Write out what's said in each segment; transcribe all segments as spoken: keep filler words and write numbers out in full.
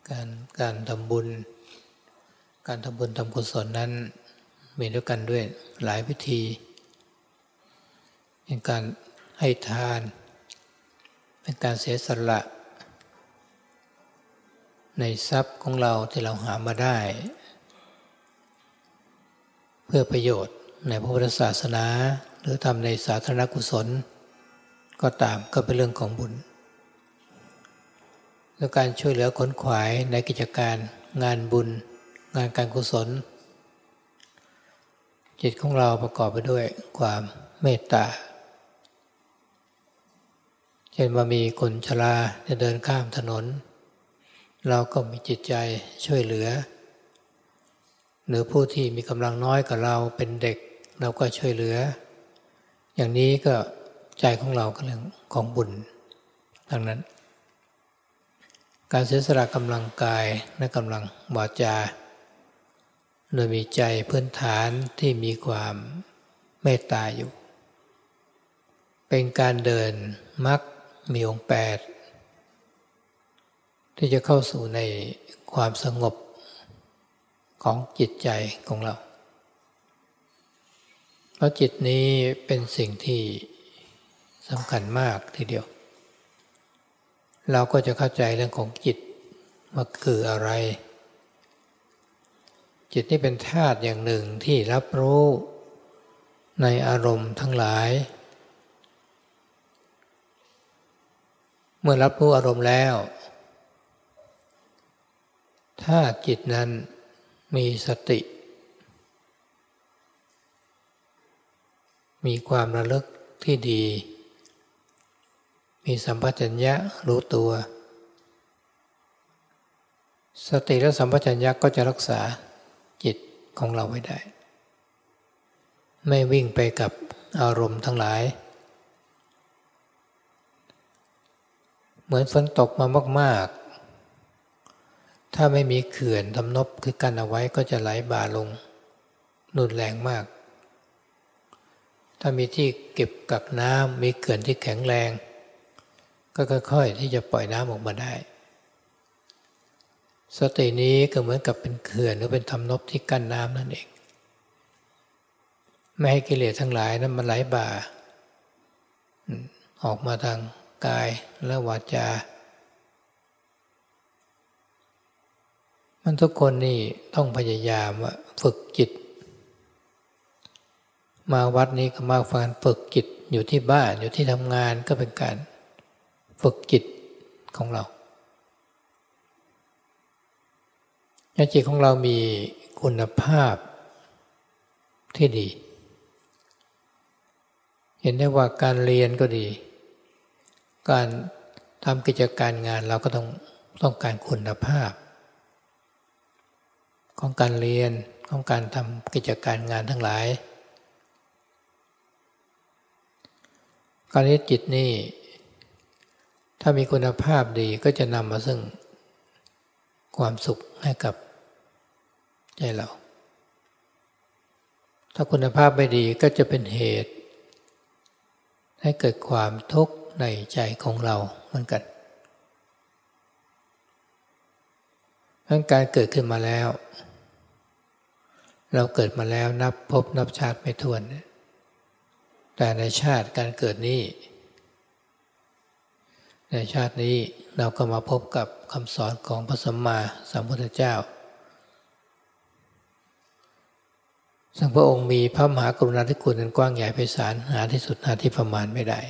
การการทำบุญการทำบุญทำกุศลนั้นมีด้วยกันด้วยหลายวิธีเป็นการให้ทานเป็นการเสียสละในทรัพย์ของเราที่เราหามาได้เพื่อประโยชน์ในพระพุทธศาสนาหรือทำในสาธารณกุศลก็ตามก็เป็นเรื่องของบุญและการช่วยเหลือขนขวายในกิจการงานบุญงานการกุศลจิตของเราประกอบไปด้วยความเมตตาเช่นว่ามีคนชราจะเดินข้ามถนนเราก็มีจิตใจช่วยเหลือหรือผู้ที่มีกำลังน้อยกว่าเราเป็นเด็กเราก็ช่วยเหลืออย่างนี้ก็ใจของเราก็เรื่องของบุญดังนั้นการเสียสละกำลังกายและกำลังวาจาโดยมีใจพื้นฐานที่มีความเมตตาอยู่เป็นการเดินมรรคมีองค์แปดที่จะเข้าสู่ในความสงบของจิตใจของเราเพราะจิตนี้เป็นสิ่งที่สำคัญมากทีเดียวเราก็จะเข้าใจเรื่องของจิตว่าคืออะไรจิตนี่เป็นธาตุอย่างหนึ่งที่รับรู้ในอารมณ์ทั้งหลายเมื่อรับรู้อารมณ์แล้วถ้าจิตนั้นมีสติมีความระลึกที่ดีมีสัมปชัญญะรู้ตัวสติและสัมปชัญญะก็จะรักษาจิตของเราไว้ได้ไม่วิ่งไปกับอารมณ์ทั้งหลายเหมือนฝนตกมามากๆถ้าไม่มีเขื่อนทำนบคือกั้นเอาไว้ก็จะไหลบ่าลงรุนแรงมากถ้ามีที่เก็บกักน้ำมีเขื่อนที่แข็งแรงก็ค่อยๆที่จะปล่อยน้ำออกมาได้สตินี้ก็เหมือนกับเป็นเขื่อนหรือเป็นทำนบที่กั้นน้ำนั่นเองไม่ให้กิเลสทั้งหลายนั้นมันไหลบ่าออกมาทางกายและวาจามันทุกคนนี่ต้องพยายามฝึกจิตมาวัดนี้ก็มาฟังฝึกจิตอยู่ที่บ้านอยู่ที่ทำงานก็เป็นการฝึกจิตของเราจิตของเรามีคุณภาพที่ดีเห็นได้ว่าการเรียนก็ดีการทำกิจการงานเราก็ต้องต้องการคุณภาพของการเรียนของการทำกิจการงานทั้งหลายการเรียนจิตนี่ถ้ามีคุณภาพดีก็จะนำมาซึ่งความสุขให้กับใจเราถ้าคุณภาพไม่ดีก็จะเป็นเหตุให้เกิดความทุกข์ในใจของเราเหมือนกันทั้งการเกิดขึ้นมาแล้วเราเกิดมาแล้วนับพบนับชาติไม่ถ้วนแต่ในชาติการเกิดนี้ในชาตินี้เราก็มาพบกับคำสอนของพระสัมมาสัมพุทธเจ้าซึ่งพระองค์มีพระมหากรุณาธิคุณอันกว้างใหญ่ไพศาลหาที่สุดหาที่ประมาณไม่ได้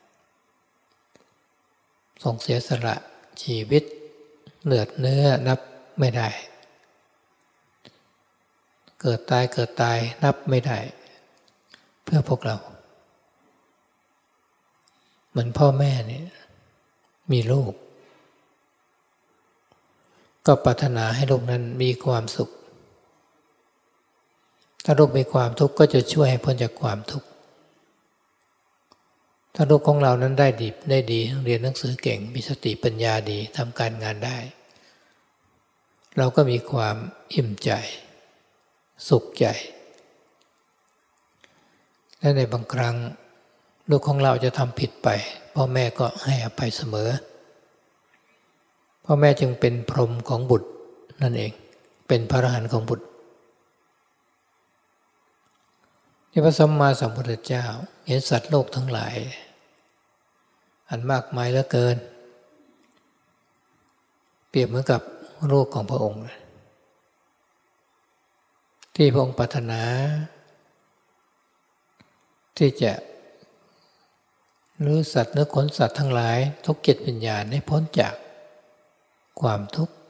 ทรงเสียสละชีวิตเลือดเนื้อนับไม่ได้เกิดตายเกิดตายนับไม่ได้เพื่อพวกเราเหมือนพ่อแม่เนี่ยมีลูกก็ปรารถนาให้ลูกนั้นมีความสุขถ้าลูกมีความทุกข์ก็จะช่วยให้พ้นจากความทุกข์ถ้าลูกของเรานั้นได้ดีได้ดีเรียนหนังสือเก่งมีสติปัญญาดีทำการงานได้เราก็มีความอิ่มใจสุขใจและในบางครั้งลูกของเราจะทำผิดไปพ่อแม่ก็ให้อภัยเสมอพ่อแม่จึงเป็นพรหมของบุตรนั่นเองเป็นพระอรหันต์ของบุตรที่พระสัมมาสัมพุทธเจ้าเห็นสัตว์โลกทั้งหลายอันมากมายเหลือเกินเปรียบเหมือนกับลูกของพระองค์ที่พระองค์ปรารถนาที่จะรู้สัตว์เนื้อขนสัตว์ทั้งหลายทุกจิตวิญญาณให้พ้นจากความทุกข์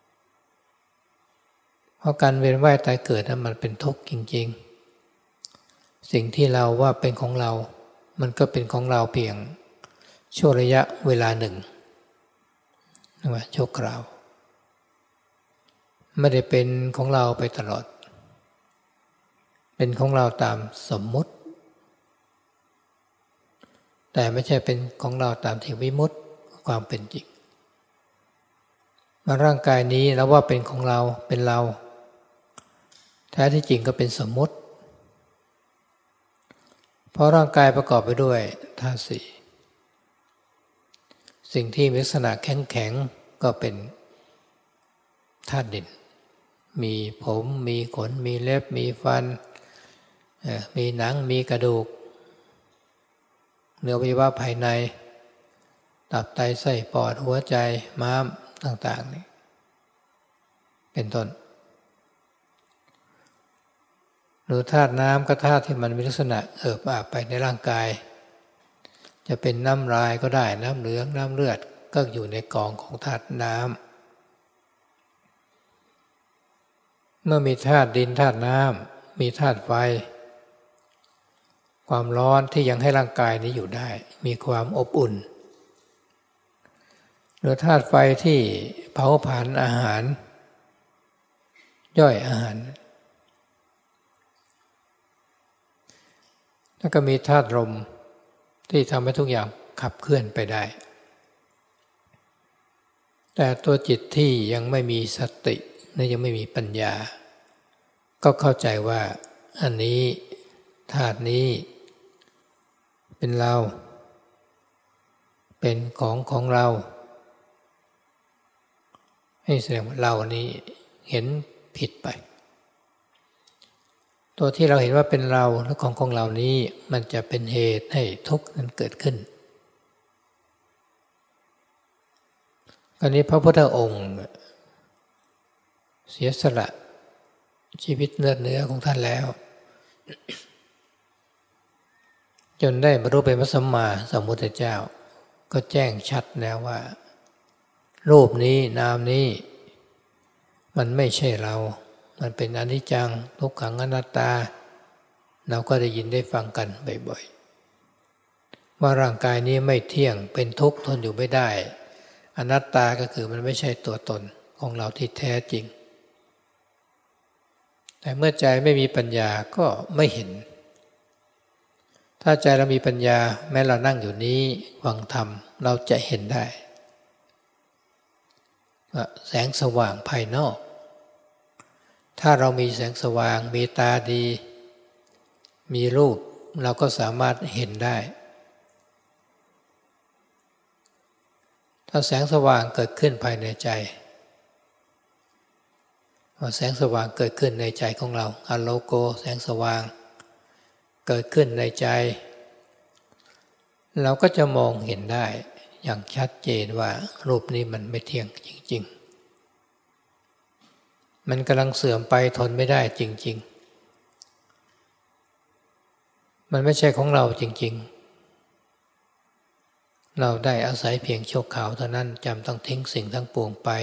เพราะการเวียนว่ายตายเกิดนั้นมันเป็นทุกข์จริงๆสิ่งที่เราว่าเป็นของเรามันก็เป็นของเราเพียงชั่วระยะเวลาหนึ่งนะชั่วคราวไม่ได้เป็นของเราไปตลอดเป็นของเราตามสมมุติแต่ไม่ใช่เป็นของเราตามที่วิมุตติความเป็นจริงมาร่างกายนี้เราว่าเป็นของเราเป็นเราแท้ที่จริงก็เป็นสมมุติเพราะร่างกายประกอบไปด้วยธาตุสี่สิ่งที่มีลักษณะแข็งๆก็เป็นธาตุดินมีผมมีขนมีเล็บมีฟันมีหนังมีกระดูกเนื้ออวัยวะภายในตับไตไส้ปอดหัวใจม้ามต่างๆนี่เป็นต้นหรือธาตุน้ำก็ธาตุที่มันมีลักษณะเอิบอาบไปในร่างกายจะเป็นน้ำลายก็ได้น้ำเหลืองน้ำเลือดก็อยู่ในกองของธาตุน้ำเมื่อมีธาตุดินธาตุน้ำมีธาตุไฟความร้อนที่ยังให้ร่างกายนี้อยู่ได้มีความอบอุ่นหรือธาตุไฟที่เผาผลาญอาหารย่อยอาหารแล้วก็มีธาตุลมที่ทำให้ทุกอย่างขับเคลื่อนไปได้แต่ตัวจิตที่ยังไม่มีสติและยังไม่มีปัญญาก็เข้าใจว่าอันนี้ธาตุนี้เป็นเราเป็นของของเราให้แสดงว่าเรานี้เห็นผิดไปตัวที่เราเห็นว่าเป็นเราและของของเรานี้มันจะเป็นเหตุให้ทุกข์นั้นเกิดขึ้นคราวนี้พระพุทธองค์เสียสละชีวิตเลือดเนื้อของท่านแล้วจนได้บรรลุเป็นพระสัมมาสัมพุทธเจ้าก็แจ้งชัดแล้วว่ารูปนี้นามนี้มันไม่ใช่เรามันเป็นอนิจจังทุกขังอนัตตาเราก็ได้ยินได้ฟังกันบ่อยๆว่าร่างกายนี้ไม่เที่ยงเป็นทุกข์ทนอยู่ไม่ได้อนัตตาก็คือมันไม่ใช่ตัวตนของเราที่แท้จริงแต่เมื่อใจไม่มีปัญญาก็ไม่เห็นถ้าใจเรามีปัญญาแม้เรานั่งอยู่นี้ฟังธรรมเราจะเห็นได้ว่าแสงสว่างภายนอกถ้าเรามีแสงสว่างมีตาดีมีรูปเราก็สามารถเห็นได้ถ้าแสงสว่างเกิดขึ้นภายในใจว่าแสงสว่างเกิดขึ้นในใจของเราอะโลโกแสงสว่างเกิดขึ้นในใจเราก็จะมองเห็นได้อย่างชัดเจนว่ารูปนี้มันไม่เที่ยงจริงๆมันกำลังเสื่อมไปทนไม่ได้จริงๆมันไม่ใช่ของเราจริงๆเราได้อาศัยเพียงชั่วคราวเท่านั้นจำต้องทิ้งสิ่งทั้งปวงไป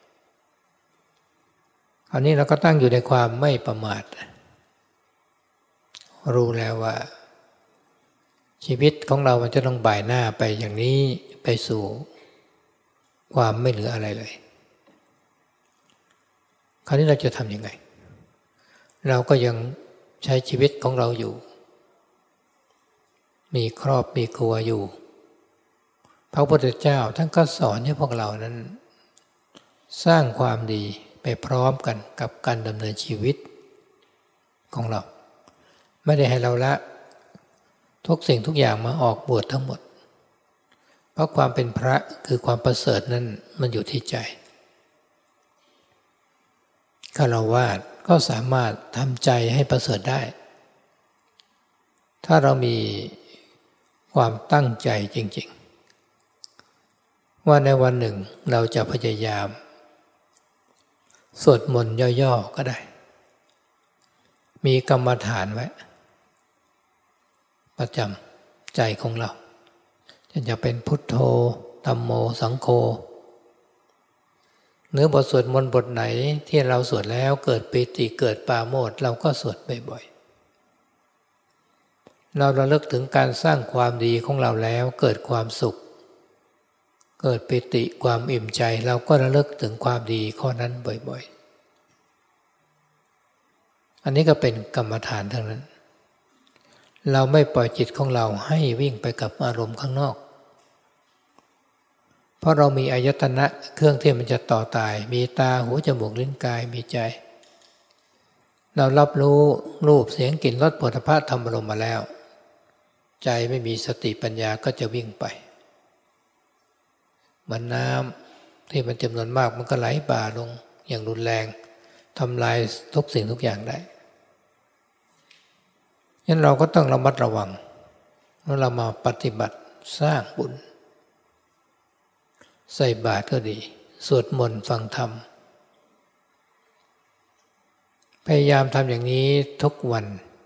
คราวนี้เราก็ตั้งอยู่ในความไม่ประมาทรู้แล้วว่าชีวิตของเรามันจะต้องบ่ายหน้าไปอย่างนี้ไปสู่ความไม่เหลืออะไรเลยคราวนี้เราจะทำยังไงเราก็ยังใช้ชีวิตของเราอยู่มีครอบมีครัวอยู่พระพุทธเจ้าท่านก็สอนให้พวกเรานั้นสร้างความดีไปพร้อมกันกับการดำเนินชีวิตของเราไม่ได้ให้เราละทุกสิ่งทุกอย่างมาออกบวชทั้งหมดพราะความเป็นพระคือความประเสริฐนั้นมันอยู่ที่ใจฆราวาสก็สามารถทำใจให้ประเสริฐได้ถ้าเรามีความตั้งใจจริงๆว่าในวันหนึ่งเราจะพยายามสวดมนต์ย่อๆก็ได้มีกรรมฐานไว้ประจำใจของเราจะเป็นพุทโธธัมโมสังโฆเนื้อบทสวดมนต์บทไหนที่เราสวดแล้วเกิดปิติเกิดปราโมทย์เราก็สวดบ่อยๆเราระลึกถึงการสร้างความดีของเราแล้วเกิดความสุขเกิดปิติความอิ่มใจเราก็ระลึกถึงความดีข้อนั้นบ่อยๆอันนี้ก็เป็นกรรมฐานทั้งนั้นเราไม่ปล่อยจิตของเราให้วิ่งไปกับอารมณ์ข้างนอกเพราะเรามีอายตนะเครื่องที่มันจะต่อตายมีตาหูจมูกลิ้นกายมีใจเรารับรู้รูปเสียงกลิ่นรสโผฏฐัพพะธรรมารมณ์มาแล้วใจไม่มีสติปัญญาก็จะวิ่งไปเหมือนน้ำที่มันจำนวนมากมันก็ไหลบ่าลงอย่างรุนแรงทำลายทุกสิ่งทุกอย่างได้งั้นเราก็ต้องระมัดระวังเมื่อเรามาปฏิบัติสร้างบุญใส่บาตรก็ดีสวดมนต์ฟังธรรมพยายามทำอย่างนี้ทุกวัน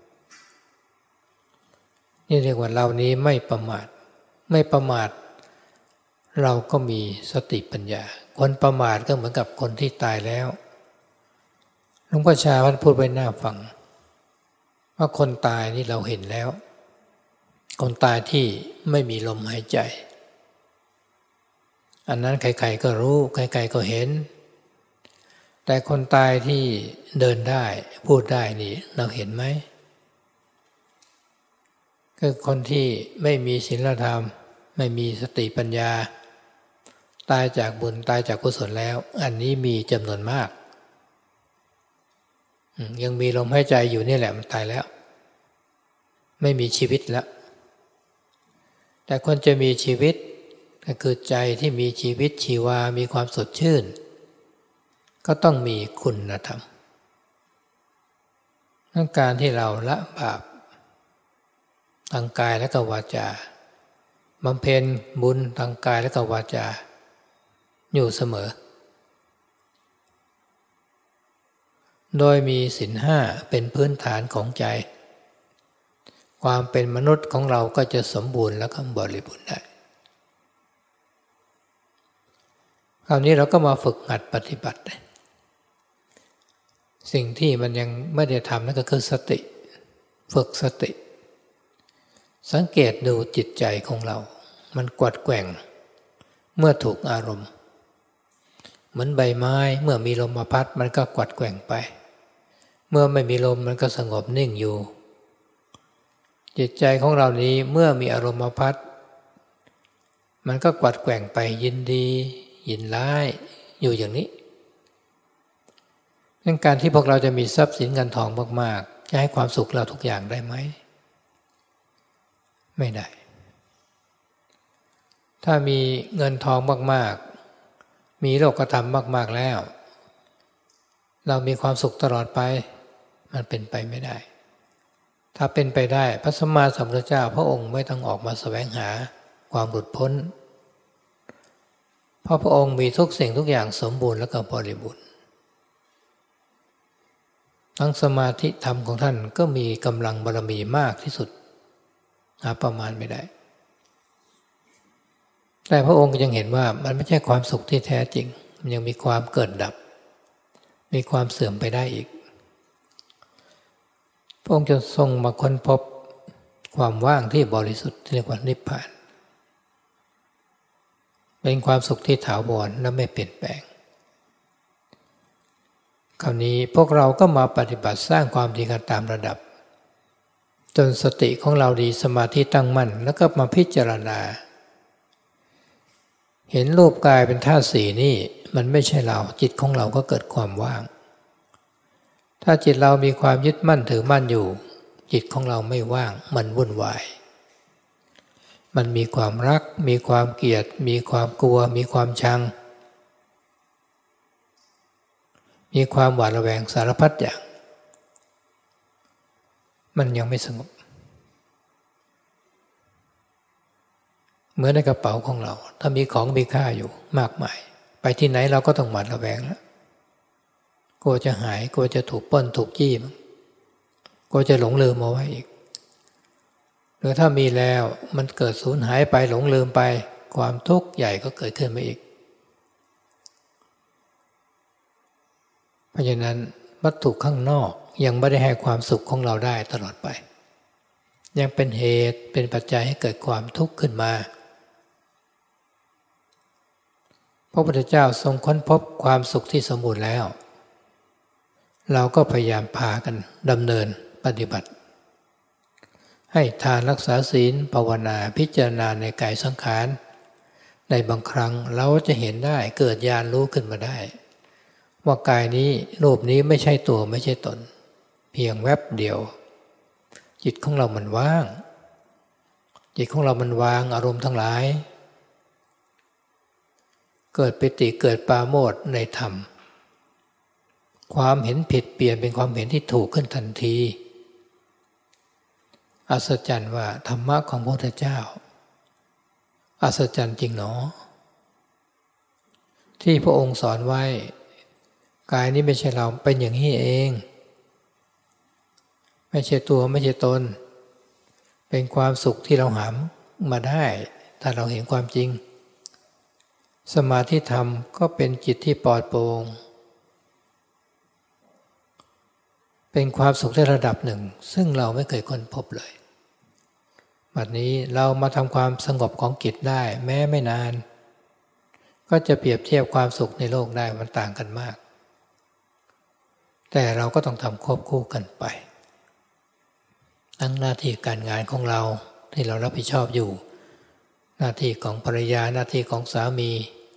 นี่เรียกว่าเรานี้ไม่ประมาทไม่ประมาทเราก็มีสติปัญญาคนประมาทก็เหมือนกับคนที่ตายแล้วหลวงพ่อชาท่านพูดไว้หน้าฟังว่าคนตายนี่เราเห็นแล้วคนตายที่ไม่มีลมหายใจอันนั้นใครๆก็รู้ใครๆก็เห็นแต่คนตายที่เดินได้พูดได้นี่เราเห็นไหมคือคนที่ไม่มีศีลธรรมไม่มีสติปัญญาตายจากบุญตายจากกุศลแล้วอันนี้มีจำนวนมากยังมีลมหายใจอยู่นี่แหละมันตายแล้วไม่มีชีวิตแล้วแต่คนจะมีชีวิตก็คือใจที่มีชีวิตชีวามีความสดชื่นก็ต้องมีคุณธรรมนั่นการที่เราละบาปทางกายและก็วาจาบำเพ็ญบุญทางกายและก็วาจาอยู่เสมอโดยมีศีลห้าเป็นพื้นฐานของใจความเป็นมนุษย์ของเราก็จะสมบูรณ์และก็บริบูรณ์ได้คราวนี้เราก็มาฝึกหัดปฏิบัติสิ่งที่มันยังไม่ได้ทำนั่นก็คือสติฝึกสติสังเกตดูจิตใจของเรามันกวัดแกว่งเมื่อถูกอารมณ์เหมือนใบไม้เมื่อมีลมมาพัดมันก็กวัดแกว่งไปเมื่อไม่มีลมมันก็สงบนิ่งอยู่จิตใจของเรานี้เมื่อมีอารมณ์มาพัดมันก็กวัดแกว่งไปยินดียินร้ายอยู่อย่างนี้ดังการที่พวกเราจะมีทรัพย์สินเงินทองมากๆจะให้ความสุขเราทุกอย่างได้ไหมไม่ได้ถ้ามีเงินทองมากๆมีโลกธรรมมากๆแล้วเรามีความสุขตลอดไปมันเป็นไปไม่ได้ถ้าเป็นไปได้พระสัมมาสัมพุทธเจ้าพระองค์ไม่ต้องออกมาแสวงหาความหลุดพ้นเพราะพระองค์มีทุกสิ่งทุกอย่างสมบูรณ์และก็บริบูรณ์ทั้งสมาธิธรรมของท่านก็มีกำลังบารมีมากที่สุดหาประมาณไม่ได้แต่พระองค์ยังเห็นว่ามันไม่ใช่ความสุขที่แท้จริงมันยังมีความเกิดดับมีความเสื่อมไปได้อีกพระองค์จะทรงมาค้นพบความว่างที่บริสุทธิ์ที่เรียกว่านิพพานเป็นความสุขที่ถาวรและไม่เปลี่ยนแปลงคราวนี้พวกเราก็มาปฏิบัติสร้างความดีกันตามระดับจนสติของเราดีสมาธิตั้งมั่นแล้วก็มาพิจารณาเห็นรูปกายเป็นธาตุสี่นี่มันไม่ใช่เราจิตของเราก็เกิดความว่างถ้าจิตเรามีความยึดมั่นถือมั่นอยู่จิตของเราไม่ว่างมันวุ่นวายมันมีความรักมีความเกลียดมีความกลัวมีความชังมีความหวาดระแวงสารพัดอย่างมันยังไม่สงบเหมือนในกระเป๋าของเราถ้ามีของมีค่าอยู่มากมายไปที่ไหนเราก็ต้องหวาดระแวงแล้วกลัวจะหายกลัวจะถูกปล้นถูกจี้กลัวจะหลงลืมเอาไว้อีกหรือถ้ามีแล้วมันเกิดสูญหายไปหลงลืมไปความทุกข์ใหญ่ก็เกิดขึ้นมาอีกเพราะฉะนั้นวัตถุข้างนอกยังไม่ได้ให้ความสุขของเราได้ตลอดไปยังเป็นเหตุเป็นปัจจัยให้เกิดความทุกข์ขึ้นมาพระพุทธเจ้าทรงค้นพบความสุขที่สมบูรณ์แล้วเราก็พยายามพากันดำเนินปฏิบัติให้ทานรักษาศีลภาวนาพิจารณาในกายสังขารในบางครั้งเราจะเห็นได้เกิดญาณรู้ขึ้นมาได้ว่ากายนี้รูปนี้ไม่ใช่ตัวไม่ใช่ตนเพียงแวบเดียวจิตของเรามันว่างจิตของเรามันวางอารมณ์ทั้งหลายเกิดปิติเกิดปราโมทย์ในธรรมความเห็นผิดเปลี่ยนเป็นความเห็นที่ถูกขึ้นทันทีอัศจรรย์ว่าธรรมะของพระพุทธเจ้าอัศจรรย์จริงหนอที่พระองค์สอนไว้กายนี้ไม่ใช่เราเป็นอย่างนี้เองไม่ใช่ตัวไม่ใช่ตนเป็นความสุขที่เราหามาได้ถ้าเราเห็นความจริงสมาธิธรรมก็เป็นจิตที่ปลอดโปร่งเป็นความสุขในระดับหนึ่งซึ่งเราไม่เคยค้นพบเลยบัดนี้เรามาทำความสงบของจิตได้แม้ไม่นานก็จะเปรียบเทียบความสุขในโลกได้มันต่างกันมากแต่เราก็ต้องทำควบคู่กันไปทั้งหน้าที่การงานของเราที่เรารับผิดชอบอยู่หน้าที่ของภรรยาหน้าที่ของสามี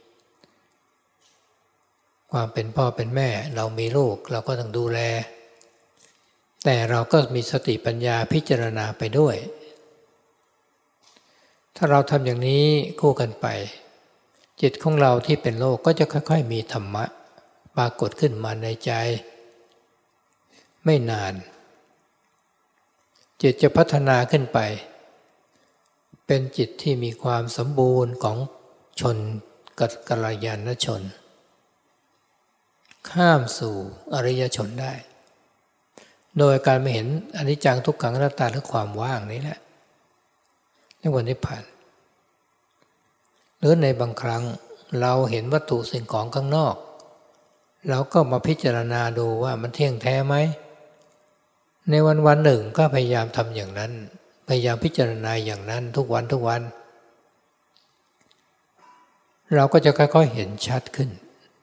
ความเป็นพ่อเป็นแม่เรามีลูกเราก็ต้องดูแลแต่เราก็มีสติปัญญาพิจารณาไปด้วยถ้าเราทำอย่างนี้คู่กันไปจิตของเราที่เป็นโลกก็จะค่อยๆมีธรรมะปรากฏขึ้นมาในใจไม่นานจิตจะพัฒนาขึ้นไปเป็นจิตที่มีความสมบูรณ์ของชนกัลยาณชนข้ามสู่อริยชนได้โดยการไม่เห็นอนิจจังทุกขังอนัตตาหรือความว่างนี้แหละในวันนิพพานหรือในบางครั้งเราเห็นวัตถุสิ่งของข้างนอกเราก็มาพิจารณาดูว่ามันเที่ยงแท้ไหมในวันวันหนึ่งก็พยายามทำอย่างนั้นพยายามพิจารณาอย่างนั้นทุกวันทุกวันเราก็จะค่อยๆเห็นชัดขึ้น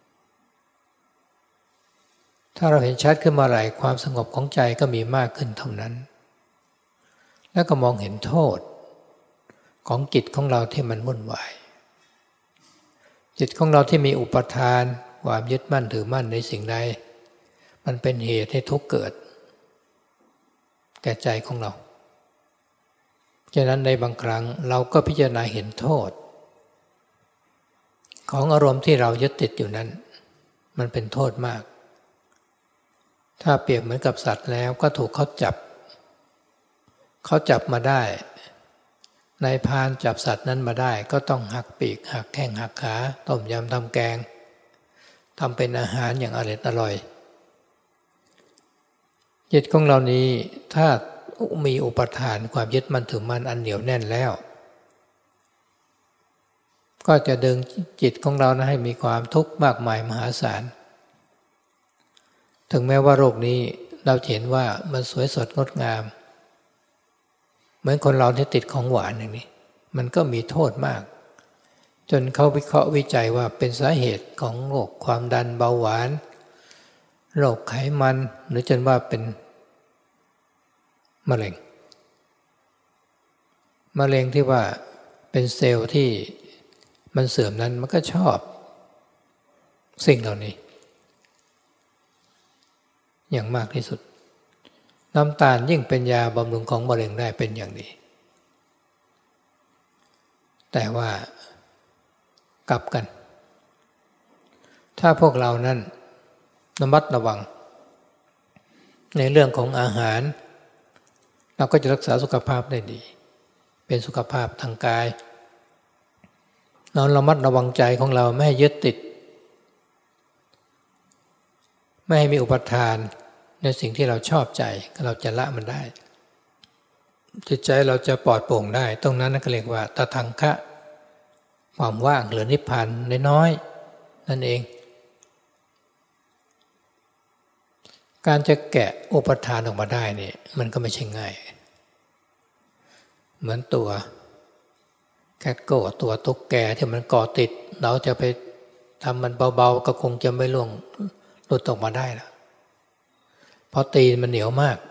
ถ้าเราเห็นชัดขึ้นมาหลายความสงบของใจก็มีมากขึ้นเท่านั้นแล้วก็มองเห็นโทษของจิตของเราที่มันวุ่นวายจิตของเราที่มีอุปทานความยึดมั่นถือมั่นในสิ่งใดมันเป็นเหตุให้ทุกข์เกิดแก่ใจของเราฉะนั้นในบางครั้งเราก็พิจารณาเห็นโทษของอารมณ์ที่เรายึดติดอยู่นั้นมันเป็นโทษมากถ้าเปรียบเหมือนกับสัตว์แล้วก็ถูกเขาจับเขาจับมาได้นายพรานจับสัตว์นั้นมาได้ก็ต้องหักปีกหักแข้งหักขาต้มยำทำแกงทำเป็นอาหารอย่างอร่อยอร่อยจิตของเรานี้ถ้ามีอุปทานความยึดมั่นถือมั่นอันเหนียวแน่นแล้วก็จะดึงจิตของเรานะให้มีความทุกข์มากมายมหาศาลถึงแม้ว่าโรคนี้เราเห็นว่ามันสวยสดงดงามเหมือนคนเราที่ติดของหวานอย่างนี้มันก็มีโทษมากจนเขาวิเคราะห์วิจัยว่าเป็นสาเหตุของโรคความดันเบาหวานโรคไขมันหรือจนว่าเป็นมะเร็งมะเร็งที่ว่าเป็นเซลล์ที่มันเสื่อมนั้นมันก็ชอบสิ่งเหล่านี้อย่างมากที่สุดน้ำตาลยิ่งเป็นยาบำรุงของมะเร็งได้เป็นอย่างดีแต่ว่ากลับกันถ้าพวกเรานั้นระมัดระวังในเรื่องของอาหารเราก็จะรักษาสุขภาพได้ดีเป็นสุขภาพทางกายเราระมัดระวังใจของเราไม่ให้ยึดติดไม่ให้มีอุปทานในสิ่งที่เราชอบใจเราจะละมันได้จิตใจเราจะปลอดโปร่งได้ตรงนั้นก็เรียกว่าตทังคะความว่างหรือนิพพานน้อยๆนั่นเองการจะแกะอุปทานออกมาได้นี่มันก็ไม่ใช่ง่ายเหมือนตัวแคทโก้ตัวตุ๊กแกที่มันเกาะติดเราจะไปทำมันเบาๆก็คงจะไม่ล่วงหลุดออกมาได้ละเพราะตีนมันเหนียวมาก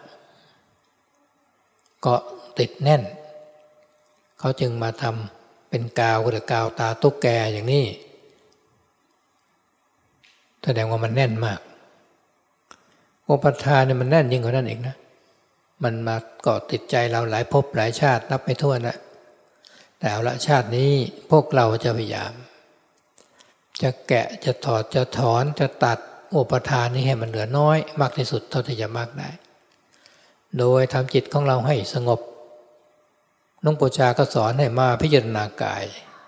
เกาะติดแน่นเขาจึงมาทำเป็นกาวหรือกาวตาตุ๊กแกอย่างนี้แสดงว่ามันแน่นมากอุปทานเนี่ยมันแน่นยิ่งกว่านั้นอีกนะมันมาเกาะติดใจเราหลายภพหลายชาตินับไม่ถ้วนนะแต่เอาละชาตินี้พวกเราจะพยายามจะแกะจะถอดจะถอนจะตัดอุปทานนี้ให้มันเหลือน้อยมากที่สุดเท่าที่จะมากได้โดยทำจิตของเราให้สงบหลวงปู่ชาก็สอนให้มาพิจารณากาย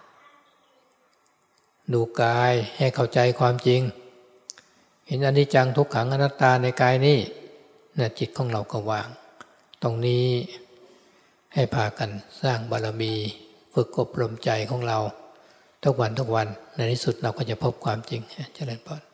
ดูกายให้เข้าใจความจริงเห็นอนิจจังทุกขังอนัตตาในกายนี้เนี่ยจิตของเราก็ว่างตรงนี้ให้พากันสร้างบารมีฝึกอบรมใจของเราทุกวันทุกวันในที่สุดเราก็จะพบความจริงเจริญพร